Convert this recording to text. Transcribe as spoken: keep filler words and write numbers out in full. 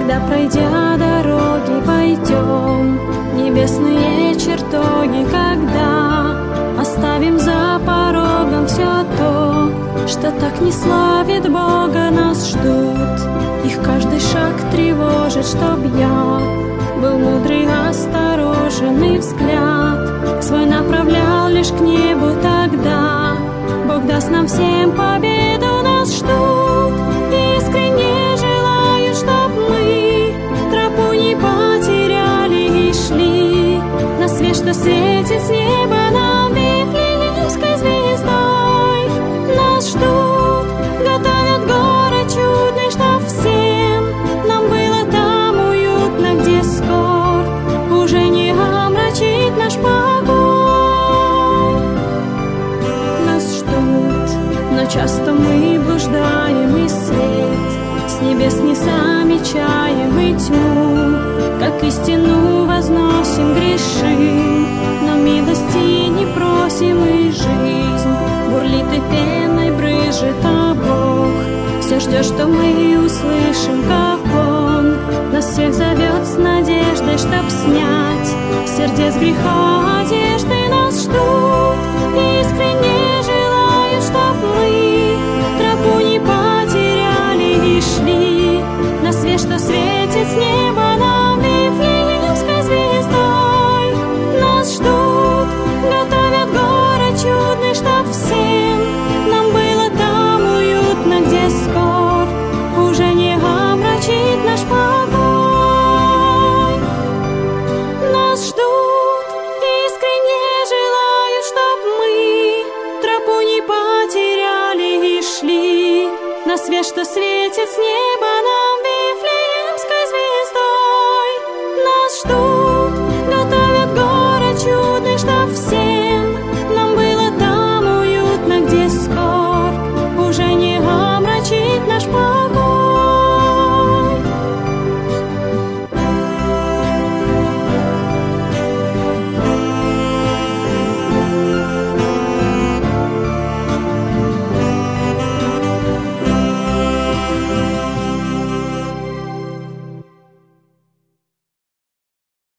Когда, пройдя дороги, пойдем небесные чертоги, когда оставим за порогом все то, что так не славит Бога, нас ждут. Их каждый шаг тревожит, чтоб я был мудрый, осторожный взгляд свой направлял лишь к небу. Тогда Бог даст нам всем победу. Нас ждут, искренне желают, чтоб мы тропу не потеряли и шли на свет, что светит с неба нам вифлеемской звездой. Нас ждут, готовят город чудный, чтоб всем нам было там уютно, где скорбь уже не омрачит наш покой. Нас ждут, но часто мы блуждаем, и свет с небес не замечаем, и тьму, как истину, возносим, грешим, но милости не просим, и жизнь бурлит и пеной брызжет, а Бог все ждет, что мы услышим, как Он нас всех зовет с надеждой, чтоб снять с сердец греха одежды. Нас ждут, искренне желают, чтоб мы тропу не потеряли и шли на свет, что светит с неба нам вифлеемской звездой. Нас ждут, готовят город чудный, чтоб всем нам было там уютно, где скорбь уже не омрачит наш покой. Нас ждут, искренне желают, чтоб мы тропу не потеряли и шли на свет, что светит с неба нам